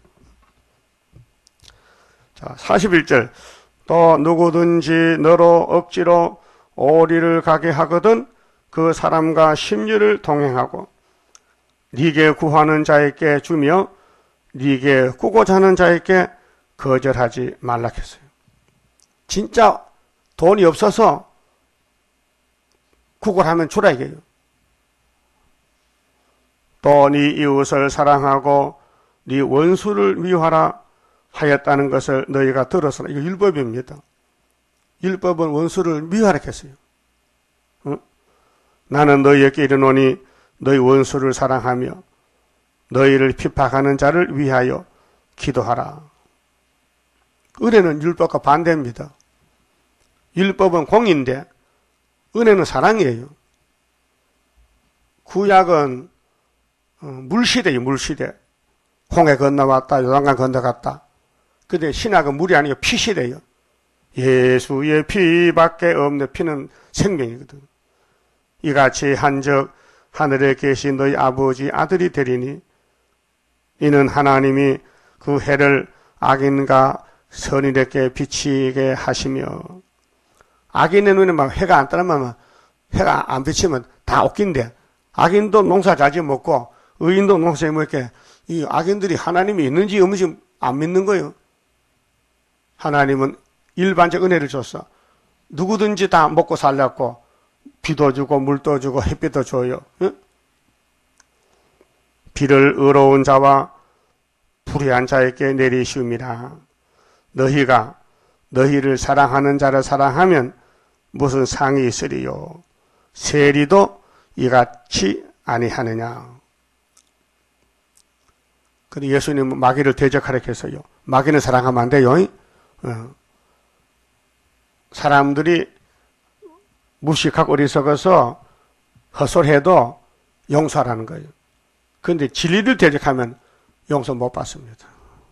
자, 41절. 또 누구든지 너로 억지로 오리를 가게 하거든 그 사람과 심리를 동행하고 네게 구하는 자에게 주며 네게 꾸고자 하는 자에게 거절하지 말라 했어요. 진짜 돈이 없어서 구걸하면 주라 이게요. 또 네 이웃을 사랑하고 네 원수를 미워하라 하였다는 것을 너희가 들었으나 이거 율법입니다. 율법은 원수를 미워하라 했어요. 나는 너희에게 이르노니 너희 원수를 사랑하며 너희를 핍박하는 자를 위하여 기도하라. 은혜는 율법과 반대입니다. 율법은 공인데 은혜는 사랑이에요. 구약은 물시대예요. 물시대. 홍해 건너왔다. 요단강 건너갔다. 근데 신약은 물이 아니고 피시대예요. 예수의 피밖에 없는 피는 생명이거든. 이같이 한즉 하늘에 계신 너희 아버지 아들이 되리니 이는 하나님이 그 해를 악인과 선인에게 비치게 하시며 악인의 눈에 막 해가 안 떠나면 해가 안 비치면 다 웃긴데 악인도 농사 잘 지어먹고 의인도 농사 지어먹게 이 악인들이 하나님이 있는지 없는지 안 믿는 거예요. 하나님은 일반적 은혜를 줬어. 누구든지 다 먹고 살려고 비도 주고 물도 주고 햇빛도 줘요. 응? 비를 의로운 자와 불의한 자에게 내리시옵니다. 너희가 너희를 사랑하는 자를 사랑하면 무슨 상이 있으리요. 세리도 이같이 아니하느냐. 근데 예수님은 마귀를 대적하라 했어요. 마귀는 사랑하면 안 돼요. 사람들이 무식하고 어리석어서 헛소리해도 용서하라는 거예요. 그런데 진리를 대적하면 용서 못 받습니다.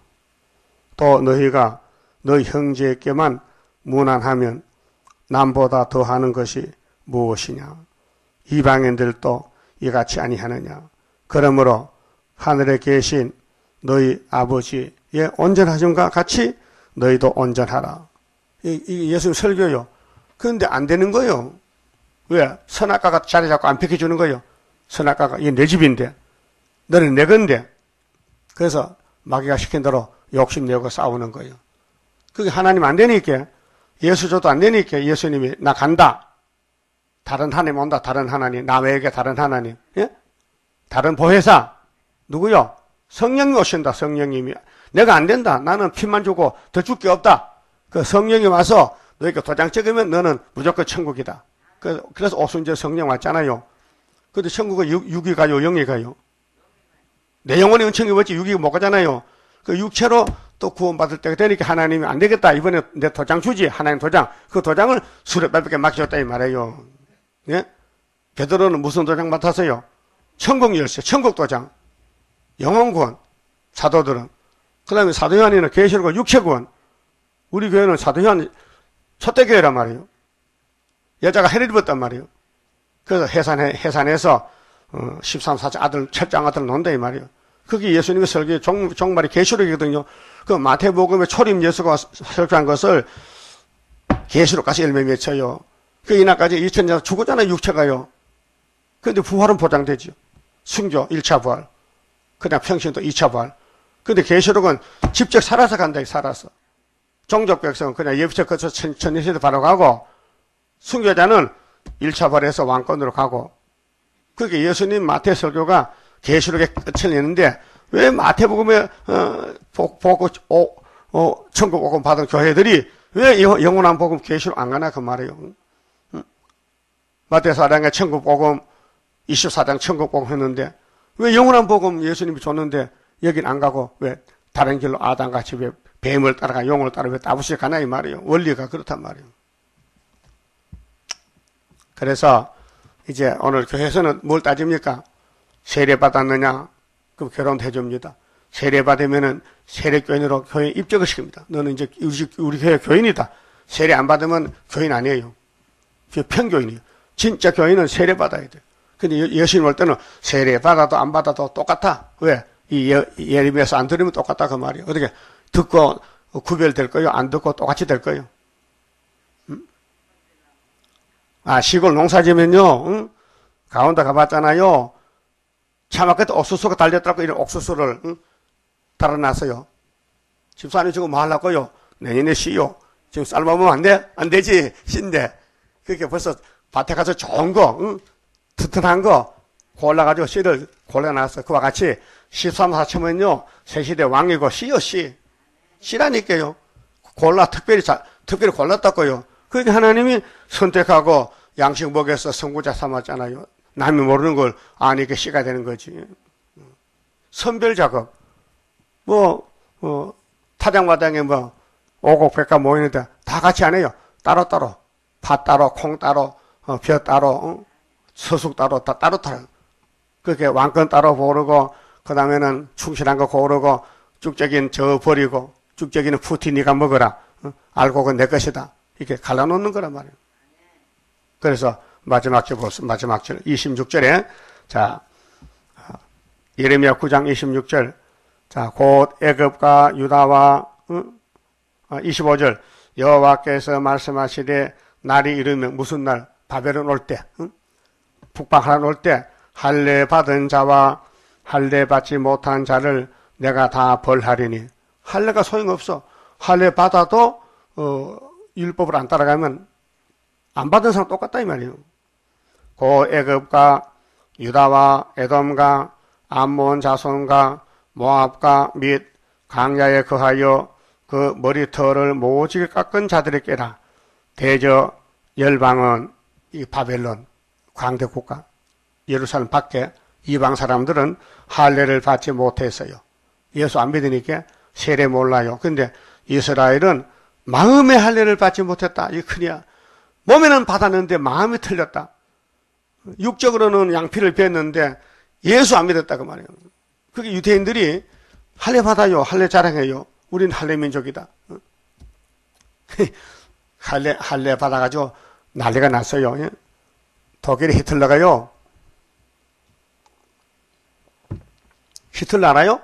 또 너희가 너희 형제에게만 무난하면 남보다 더하는 것이 무엇이냐. 이방인들도 이같이 아니하느냐. 그러므로 하늘에 계신 너희 아버지의 온전하심과 같이 너희도 온전하라. 이게 예수님 설교요. 그런데 안 되는 거예요. 왜? 선악과가 자리 잡고 안 펴켜주는 거예요. 선악과가 이게 내 집인데 너는 내 건데. 그래서 마귀가 시킨 대로 욕심내고 싸우는 거예요. 그게 하나님 안 되니까 예수조도 안 되니까 예수님이 나 간다. 다른 하나님 온다. 다른 하나님. 나 외에게 다른 하나님. 예? 다른 보혜사. 누구요? 성령이 오신다. 성령님이. 내가 안 된다. 나는 피만 주고 더 줄 게 없다. 그 성령이 와서 너희가 도장 찍으면 너는 무조건 천국이다. 그래서 오순절 성령 왔잖아요. 근데 천국은 육이 가요, 영이 가요? 내 영혼의 은총이 없지 육이 못 가잖아요. 그 육체로 또 구원받을 때가 되니까 하나님이 안 되겠다. 이번에 내 도장 주지. 하나님 도장. 그 도장을 수레바비께 맡겨줬다 이 말이에요. 예? 베드로는 무슨 도장 맡았어요? 천국 열쇠, 천국 도장. 영혼 구원. 사도들은. 그 다음에 사도 요한이는 계시록은 육체 구원. 우리 교회는 사도 요한 첫대 교회란 말이에요. 여자가 해를 입었단 말이에요. 그래서 해산에서 13, 14 아들, 첫장 아들 논다 이 말이에요. 그게 예수님의 설교의 종말이 계시록이거든요. 그 마태복음의 초림 예수가 설교한 것을 계시록까지 열매 맺혀요. 그 이날까지 2000년 죽었잖아요, 육체가요. 그런데 부활은 보장되죠. 순교 1차 부활. 그다음 평신도 2차 부활. 근데 계시록은 직접 살아서 간다, 살아서. 종족 백성은 그냥 예비처 거쳐 천리시대 바로 가고, 순교자는 1차 부활해서 왕권으로 가고, 그게 예수님 마태 설교가 계시록에 끝을 내는데, 왜 마태복음에, 천국 복음 받은 교회들이 왜 영원한 복음 계시록 안 가나, 그 말이에요. 마태 4장에 천국 복음, 24장 천국 복음 했는데, 왜 영원한 복음 예수님이 줬는데, 여긴 안 가고, 왜? 다른 길로 아담같이 뱀을 따라가 용을 따라 왜 따부시 가나 이 말이에요. 원리가 그렇단 말이에요. 그래서 이제 오늘 교회에서는 뭘 따집니까? 세례받았느냐? 그럼 결혼도 해줍니다. 세례받으면은 세례교인으로 교회에 입적을 시킵니다. 너는 이제 우리 교회 교인이다. 세례 안 받으면 교인 아니에요. 평교인이에요. 진짜 교인은 세례받아야 돼요. 근데 예수님 올 때는 세례받아도 안 받아도 똑같아. 왜? 이 예레미야서 안 들으면 똑같다 그 말이에요. 어떻게 듣고 구별될 거요? 안 듣고 똑같이 될 거요? 시골 농사 지면요, 강원도 가봤잖아요. 차마 그때 옥수수가 달렸더라고. 이런 옥수수를 달아놨어요. 집사님 지금 뭐 하려고요? 내년에 씨요. 지금 삶아보면 안 돼? 안 되지. 씨인데. 그렇게 벌써 밭에 가서 좋은 거, 튼튼한 거 골라가지고 씨를 골라놨어. 그와 같이 13사천은요, 새시대 왕이고 씨요, 씨. 씨라니까요. 특별히 골랐다고요. 그러니까 하나님이 선택하고 양식 먹여서 선구자 삼았잖아요. 남이 모르는 걸 아니까 씨가 되는 거지. 선별 작업. 타작마당에 오곡백과 모이는데 다 같이 안 해요. 따로따로. 팥 따로, 콩 따로, 벼 따로, 서숙 따로, 다 따로. 그렇게 왕건 따로 고르고, 그 다음에는 충실한 거 고르고, 쭉적이는 저 버리고, 쭉적이는 푸티 니가 먹어라. 알고 그건 내 것이다. 이렇게 갈라놓는 거란 말이에요. 그래서 마지막 절 26절에 자 예레미야 9장 26절 자 곧 애굽과 유다와 25절 여호와께서 말씀하시되 날이 이르면 무슨 날 바벨론 올 때 북방하란 올 때 할례 받은 자와 할례 받지 못한 자를 내가 다 벌하리니 할례가 소용없어. 할례 받아도 율법을 안 따라가면 안 받은 사람 똑같다 이 말이에요. 고 애굽과 유다와 에돔과 암몬 자손과 모압과 및 강야에 거하여 그 머리털을 모지게 깎은 자들에게라. 대저 열방은 이 바벨론 광대 국가 예루살렘 밖에 이방 사람들은 할례를 받지 못했어요. 예수 안 믿으니까 세례 몰라요. 근데 이스라엘은 마음의 할례를 받지 못했다. 이게 큰이야. 몸에는 받았는데 마음이 틀렸다. 육적으로는 양피를 뺐는데 예수 안 믿었다 그 말이에요. 그게 유대인들이 할례 받아요. 할례 자랑해요. 우린 할례 민족이다. 할례 받아가지고 난리가 났어요. 독일의 히틀러가요. 히틀러 알아요?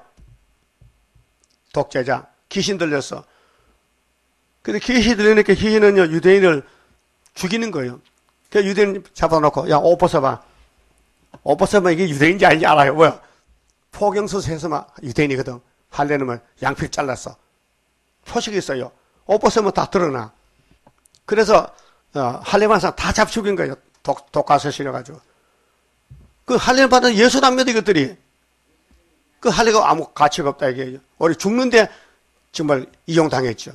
독재자. 귀신 들렸어. 근데 귀신 들리니까 귀신은요, 유대인을 죽이는 거예요. 그래서 유대인 잡아놓고, 야, 옷 벗어봐. 옷 벗어봐. 이게 유대인인지 아닌지 알아요. 뭐야? 포경서에서만 유대인이거든. 할례는 양피를 잘랐어. 표식이 있어요. 옷 벗으면 다 드러나. 그래서, 할례만 사람 다 잡 죽인 거예요. 독가서 실어가지고. 그 할례를 받은 예수도 안 믿어, 이것들이. 그 할례가 아무 가치가 없다, 이게. 우리 죽는데 정말 이용당했죠.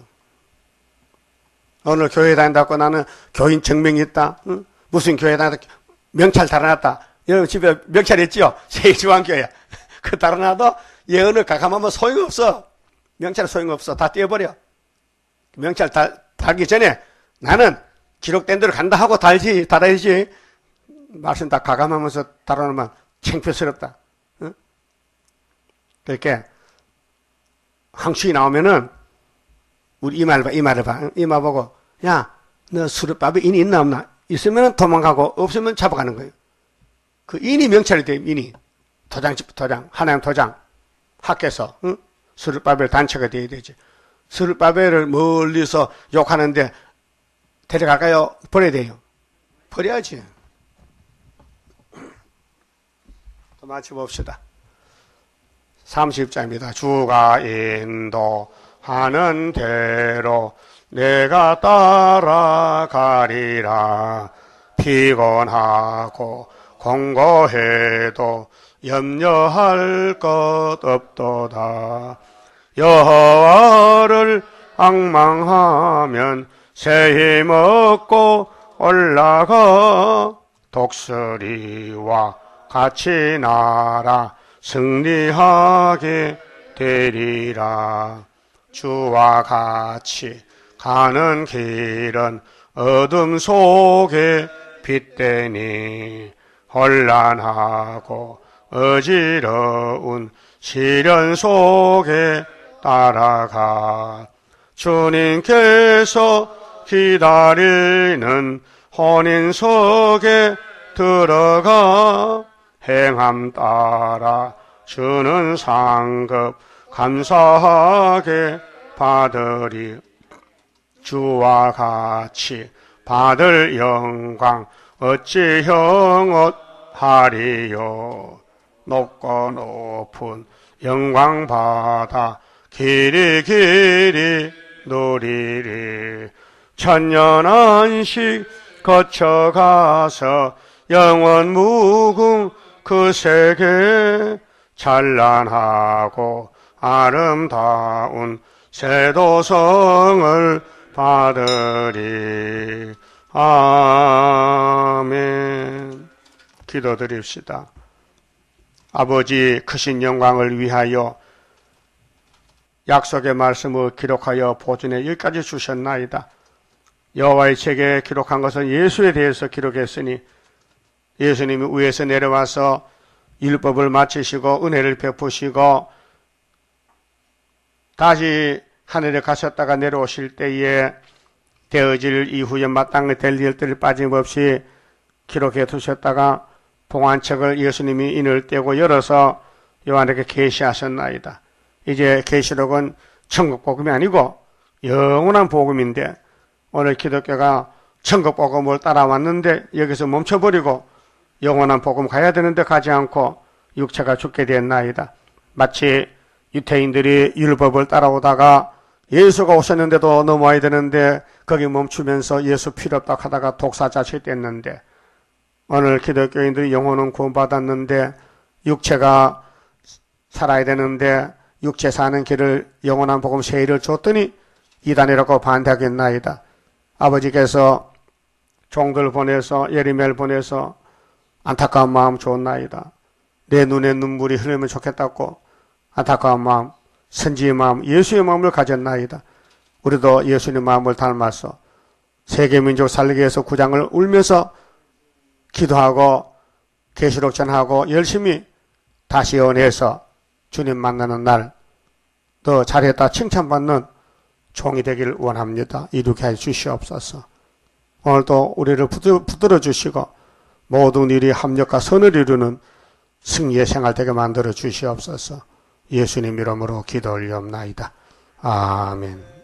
오늘 교회 다닌다고 나는 교인 증명이 있다. 응? 무슨 교회 다닌다. 명찰 달아놨다. 여러분 집에 명찰 있죠? 세일중앙교회. 그 달아놔도 예언을 가감하면 소용없어. 명찰 소용없어. 다 떼어버려. 명찰 달기 전에 나는 기록된 대로 간다 하고 달아야지. 말씀 다 가감하면서 달아놓으면 창피스럽다. 응? 그렇게 항축이 나오면은 우리 이마를 봐. 이마 보고, 야, 너 수렵밥에 인이 있나 없나? 있으면 도망가고, 없으면 잡아가는 거예요. 그 인이 명찰이 돼요, 인이. 도장, 하나님 도장. 학교에서, 응? 수렵밥에 단체가 돼야 되지. 수렵밥에를 멀리서 욕하는데, 데려갈까요? 버려야 돼요. 버려야지. 또 마치 봅시다. 30자입니다. 주가 인도하는 대로 내가 따라가리라. 피곤하고 공고해도 염려할 것 없도다. 여호와를 앙망하면 새 힘 얻고 올라가. 독수리와 같이 날아 승리하게 되리라. 주와 같이 가는 길은 어둠 속에 빛되니 혼란하고 어지러운 시련 속에 따라가. 주님께서 기다리는 혼인석에 들어가 행함 따라 주는 상급 감사하게 받으리. 주와 같이 받을 영광 어찌 형엇하리요. 높고 높은 영광 받아 길이 길이 누리리. 천년 안식 거쳐가서 영원 무궁 그 세계 찬란하고 아름다운 새도성을 받으리. 아멘. 기도드립시다. 아버지, 크신 영광을 위하여 약속의 말씀을 기록하여 보존해 여기까지 주셨나이다. 여호와의 책에 기록한 것은 예수에 대해서 기록했으니 예수님이 위에서 내려와서 율법을 마치시고 은혜를 베푸시고 다시 하늘에 가셨다가 내려오실 때에 되어질 이후에 마땅히 될 일들을 빠짐없이 기록해 두셨다가 봉안책을 예수님이 인을 떼고 열어서 요한에게 계시하셨나이다. 이제 계시록은 천국 복음이 아니고 영원한 복음인데 오늘 기독교가 천국 복음을 따라왔는데 여기서 멈춰버리고 영원한 복음 가야 되는데 가지 않고 육체가 죽게 됐나이다. 마치 유태인들이 율법을 따라오다가 예수가 오셨는데도 넘어와야 되는데 거기 멈추면서 예수 필요 없다 하다가 독사자식 됐는데 오늘 기독교인들이 영혼은 구원받았는데 육체가 살아야 되는데 육체 사는 길을 영원한 복음 세일을 줬더니 이단이라고 반대하겠나이다. 아버지께서 종들 보내서 예리멜 보내서 안타까운 마음 좋나이다. 내 눈에 눈물이 흐르면 좋겠다고 안타까운 마음, 선지의 마음, 예수의 마음을 가졌나이다. 우리도 예수님 마음을 닮아서 세계민족 살리기 위해서 구장을 울면서 기도하고 계시록 전하고 열심히 다시 연해서 주님 만나는 날 더 잘했다 칭찬받는 종이 되길 원합니다. 이루게 해 주시옵소서. 오늘도 우리를 붙들어 주시고 모든 일이 합력과 선을 이루는 승리의 생활 되게 만들어 주시옵소서. 예수님 이름으로 기도 올리옵나이다. 아멘.